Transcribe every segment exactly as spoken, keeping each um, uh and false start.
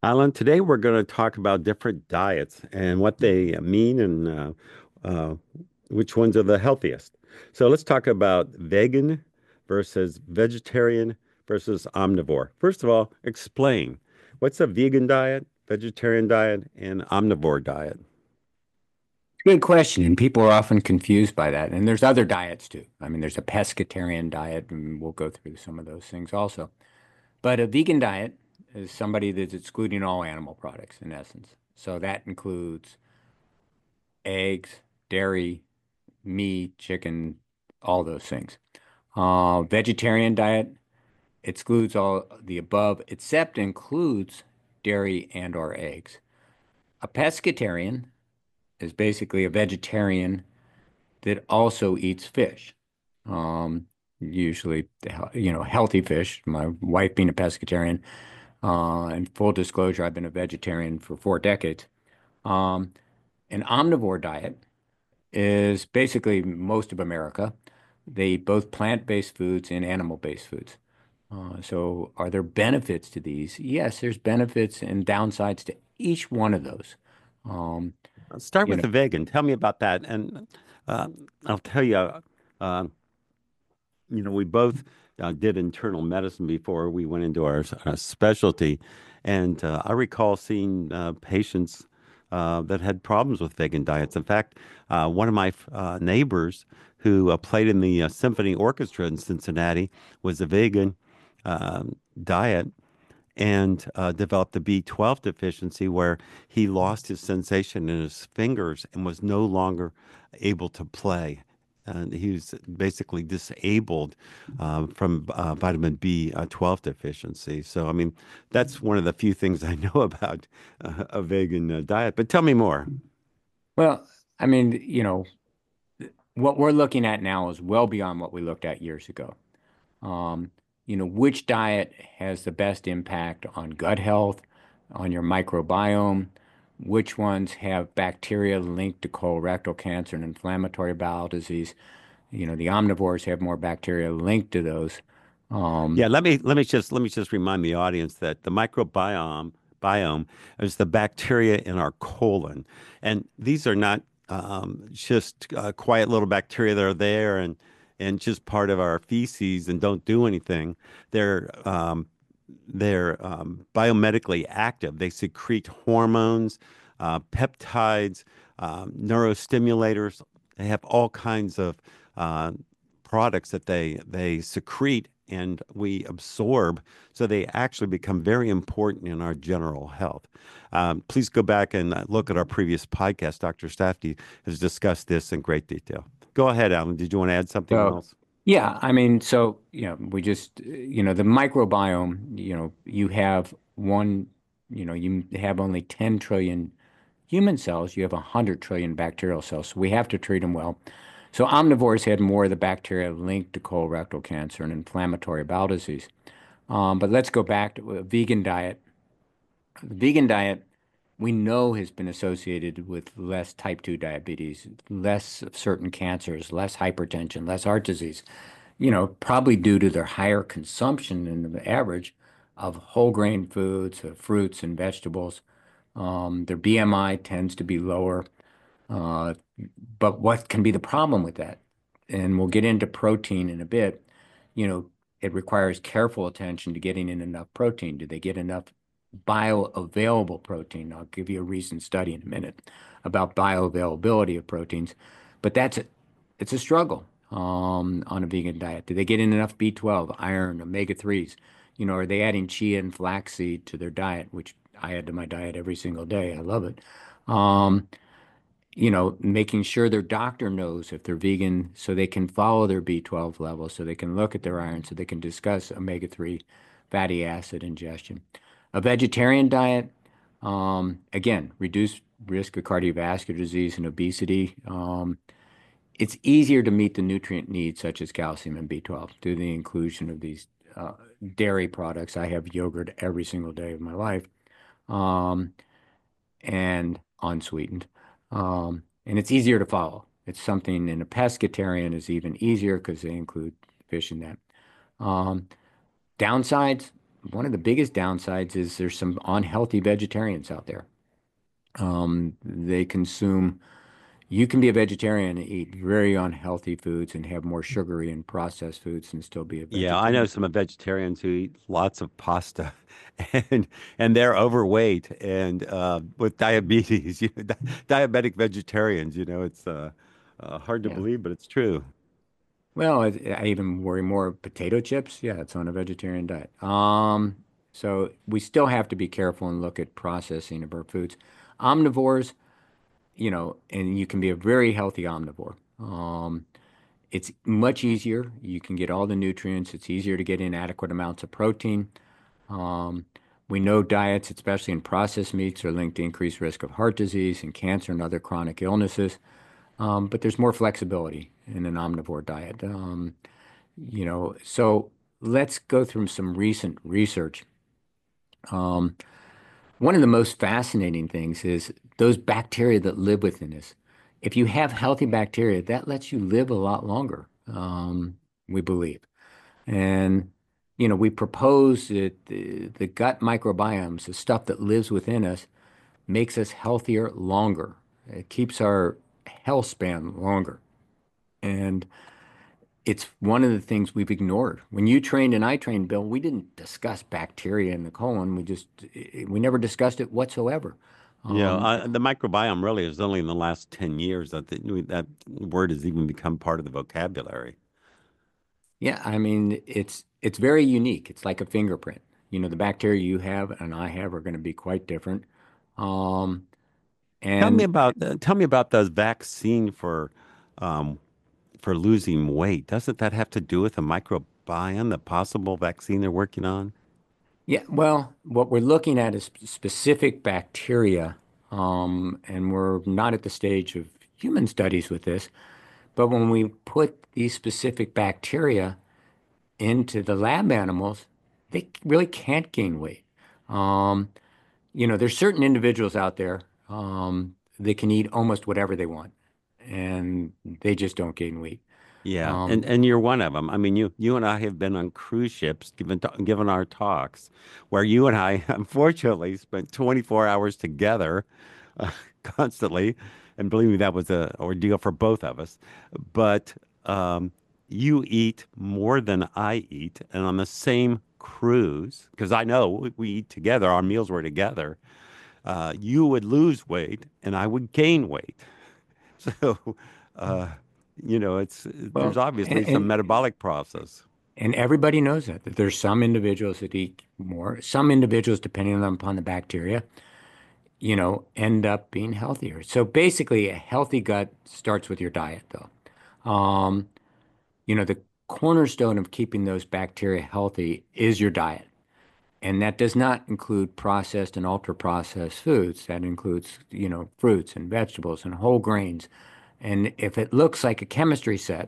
Alan, today we're going to talk about different diets and what they mean and uh, uh, which ones are the healthiest. So let's talk about vegan versus vegetarian versus omnivore. First of all, explain what's a vegan diet, vegetarian diet, and omnivore diet? Good question. And people are often confused by that. And there's other diets too. I mean, there's a pescatarian diet, and we'll go through some of those things also. But a vegan diet is somebody that's excluding all animal products in essence. So that includes eggs, dairy, meat, chicken, all those things. Uh, vegetarian diet excludes all the above, except includes dairy and or eggs. A pescatarian is basically a vegetarian that also eats fish. Um, Usually, you know, healthy fish. My wife being a pescatarian, uh, and full disclosure, I've been a vegetarian for four decades. Um, an omnivore diet is basically most of America. They eat both plant-based foods and animal-based foods. Uh, so, are there benefits to these? Yes, there's benefits and downsides to each one of those. Um, Let's start you with know, the vegan. Tell me about that. And uh, I'll tell you, uh, you know, we both uh, did internal medicine before we went into our, our specialty. And uh, I recall seeing uh, patients uh, that had problems with vegan diets. In fact, uh, one of my uh, neighbors who uh, played in the uh, symphony orchestra in Cincinnati was a vegan um, diet and uh, developed a B twelve deficiency where he lost his sensation in his fingers and was no longer able to play. And he was basically disabled uh, from uh, vitamin B twelve deficiency. So, I mean, that's one of the few things I know about uh, a vegan uh, diet. But tell me more. well, I mean, you know, what we're looking at now is well beyond what we looked at years ago. Um, you know, which diet has the best impact on gut health, on your microbiome? Which ones have bacteria linked to colorectal cancer and inflammatory bowel disease? You know, the omnivores have more bacteria linked to those. Um, Yeah, let me let me just let me just remind the audience that the microbiome biome is the bacteria in our colon, and these are not um, just uh, quiet little bacteria that are there and and just part of our feces and don't do anything. They're um, they're um, biomedically active. They secrete hormones, uh, peptides, um, neurostimulators. They have all kinds of uh, products that they they secrete and we absorb, so they actually become very important in our general health. Um, please go back and uh, look at our previous podcast. Doctor Stafty has discussed this in great detail. Go ahead, Alan. Did you want to add something so, else? yeah, I mean, so, you know, we just, you know, the microbiome, you know, you have one, you know, you have only ten trillion human cells, you have one hundred trillion bacterial cells. So we have to treat them well. So omnivores had more of the bacteria linked to colorectal cancer and inflammatory bowel disease. Um, but let's go back to a vegan diet. The vegan diet, we know has been associated with less type two diabetes, less of certain cancers, less hypertension, less heart disease, you know, probably due to their higher consumption than the average of whole grain foods, uh, fruits and vegetables. Um, their B M I tends to be lower. Uh, but what can be the problem with that? And we'll get into protein in a bit. You know, it requires careful attention to getting in enough protein. Do they get enough bioavailable protein? I'll give you a recent study in a minute about bioavailability of proteins, but that's a, it's a struggle um, on a vegan diet. Do they get in enough B twelve, iron, omega threes? You know, are they adding chia and flaxseed to their diet, which I add to my diet every single day. I love it. Um, you know, making sure their doctor knows if they're vegan so they can follow their B twelve levels, so they can look at their iron, so they can discuss omega three fatty acid ingestion. A vegetarian diet, um, again, reduce risk of cardiovascular disease and obesity. Um, it's easier to meet the nutrient needs such as calcium and B twelve through the inclusion of these uh, dairy products. I have yogurt every single day of my life. Um, and unsweetened. Um, and it's easier to follow. It's something in a pescatarian is even easier because they include fish in that. Um, Downsides, one of the biggest downsides is there's some unhealthy vegetarians out there. Um, they consume, you can be a vegetarian and eat very unhealthy foods and have more sugary and processed foods and still be a Yeah, I know vegetarian. some vegetarians who eat lots of pasta and and they're overweight and uh, with diabetes, you know, di diabetic vegetarians, you know, it's uh, uh, hard to Yeah. believe, but it's true. Well, I, I even worry more potato chips. Yeah, it's on a vegetarian diet. Um, so we still have to be careful and look at processing of our foods. Omnivores, you know, and you can be a very healthy omnivore. Um, it's much easier. You can get all the nutrients. It's easier to get in adequate amounts of protein. Um, we know diets, especially in processed meats, are linked to increased risk of heart disease and cancer and other chronic illnesses. Um, but there's more flexibility in an omnivore diet. Um, you know, so let's go through some recent research. Um, one of the most fascinating things is those bacteria that live within us. If you have healthy bacteria, that lets you live a lot longer, um, we believe. And, you know, we propose that the, the gut microbiomes, the stuff that lives within us, makes us healthier longer. It keeps our health span longer. And it's one of the things we've ignored. When you trained and I trained, Bill, we didn't discuss bacteria in the colon. We just, we never discussed it whatsoever. Yeah, Um, uh, the microbiome really is only in the last ten years that the, that word has even become part of the vocabulary. yeah, I mean, it's it's very unique. It's like a fingerprint. You know, the bacteria you have and I have are going to be quite different. Um, Tell me and about uh, tell me about the vaccine for um, for losing weight. Doesn't that have to do with the microbiome, the possible vaccine they're working on? yeah, well, what we're looking at is specific bacteria, um, and we're not at the stage of human studies with this. But when we put these specific bacteria into the lab animals, they really can't gain weight. Um, you know, there's certain individuals out there um, that can eat almost whatever they want, and they just don't gain weight. Yeah, and Um, and you're one of them. I mean, you you and I have been on cruise ships, given given our talks, where you and I unfortunately spent twenty-four hours together, uh, constantly, and believe me, that was a ordeal for both of us. But um, you eat more than I eat, and on the same cruise, because I know we, we eat together, our meals were together. Uh, you would lose weight, and I would gain weight. So, uh, you know, it's there's well, obviously and, some and metabolic process. and everybody knows that that there's some individuals that eat more, some individuals, depending on upon the bacteria, you know, end up being healthier. So basically, a healthy gut starts with your diet, though. Um, you know, the cornerstone of keeping those bacteria healthy is your diet. And that does not include processed and ultra processed foods. That includes, you know, fruits and vegetables and whole grains. And if it looks like a chemistry set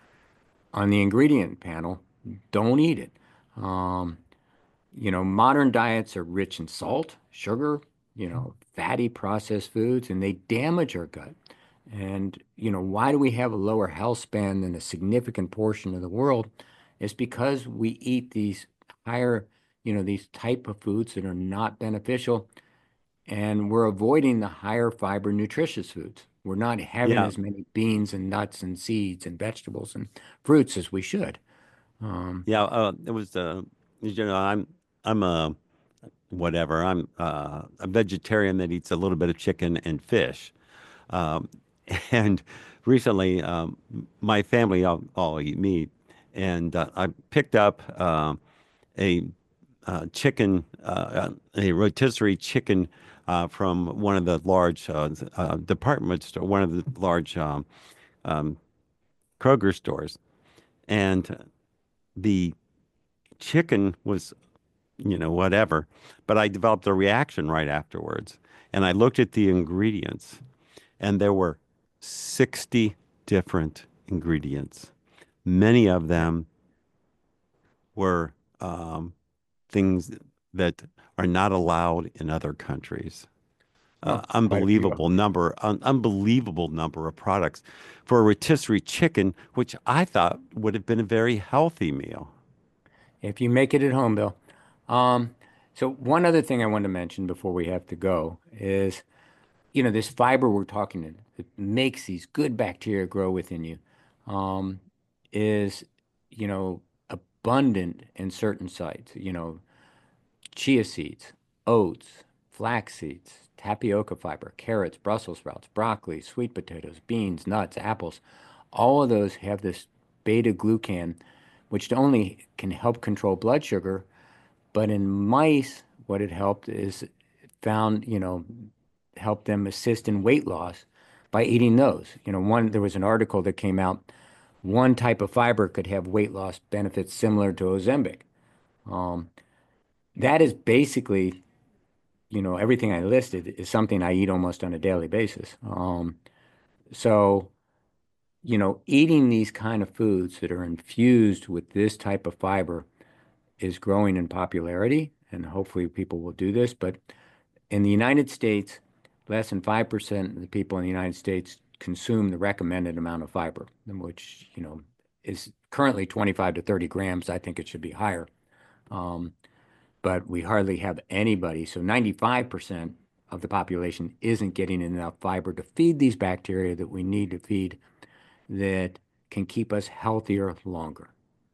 on the ingredient panel, don't eat it. Um, you know, modern diets are rich in salt, sugar, you know, fatty processed foods, and they damage our gut. And, you know, why do we have a lower health span than a significant portion of the world? It's because we eat these higher, you know, these type of foods that are not beneficial, and we're avoiding the higher fiber nutritious foods. We're not having Yeah, as many beans and nuts and seeds and vegetables and fruits as we should. Um, yeah. Uh, it was uh, you know, I'm I'm a whatever. I'm uh, a vegetarian that eats a little bit of chicken and fish. Um, and recently, um, my family all, all eat meat, and uh, I picked up uh, a uh, chicken, uh, a rotisserie chicken uh, from one of the large uh, uh, department store, one of the large um, um, Kroger stores, and the chicken was, you know, whatever, but I developed a reaction right afterwards, and I looked at the ingredients, and there were sixty different ingredients. Many of yeah. them were um, things that are not allowed in other countries. Uh, Well, quite a few of unbelievable them. number, un unbelievable number of products for a rotisserie chicken, which I thought would have been a very healthy meal. If you make it at home, Bill. Um, so one other thing I wanted to mention before we have to go is, you know, this fiber we're talking to that makes these good bacteria grow within you, um, is, you know, abundant in certain sites. You know, chia seeds, oats, flax seeds, tapioca fiber, carrots, Brussels sprouts, broccoli, sweet potatoes, beans, nuts, apples. All of those have this beta glucan, which not only can help control blood sugar, but in mice, what it helped is found, you know, helped them assist in weight loss by eating those. You know, one, there was an article that came out, one type of fiber could have weight loss benefits similar to Ozempic. Um, that is basically, you know, everything I listed is something I eat almost on a daily basis. Um, so, you know, eating these kind of foods that are infused with this type of fiber is growing in popularity, and hopefully people will do this. But in the United States, less than five percent of the people in the United States consume the recommended amount of fiber, which, you know, is currently twenty-five to thirty grams. I think it should be higher. Um, but we hardly have anybody. So ninety-five percent of the population isn't getting enough fiber to feed these bacteria that we need to feed that can keep us healthier longer.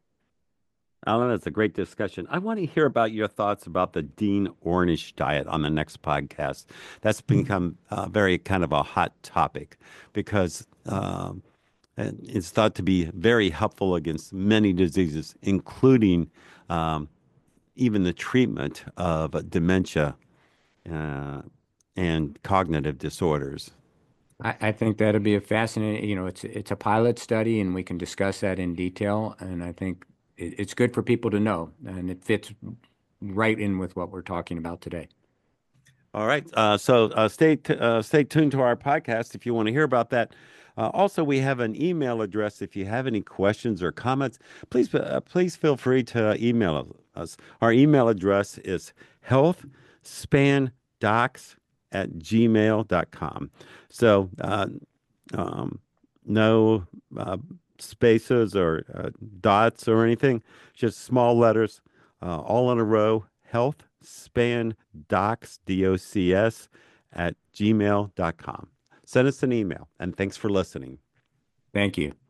Alan, that's a great discussion. I want to hear about your thoughts about the Dean Ornish diet on the next podcast. That's become uh, very kind of a hot topic because um, and it's thought to be very helpful against many diseases, including um, even the treatment of dementia uh, and cognitive disorders. I, I think that'd be a fascinating, you know, it's it's a pilot study and we can discuss that in detail. And I think it, it's good for people to know, and it fits right in with what we're talking about today. All right. Uh, so uh, stay t uh, stay tuned to our podcast if you want to hear about that. Uh, also, we have an email address. If you have any questions or comments, please uh, please feel free to email us. Our email address is healthspandocs at gmail dot com. So uh, um, no uh, spaces or uh, dots or anything, just small letters, uh, all in a row. Health span docs, D O C S, at gmail dot com. Send us an email, and thanks for listening. Thank you.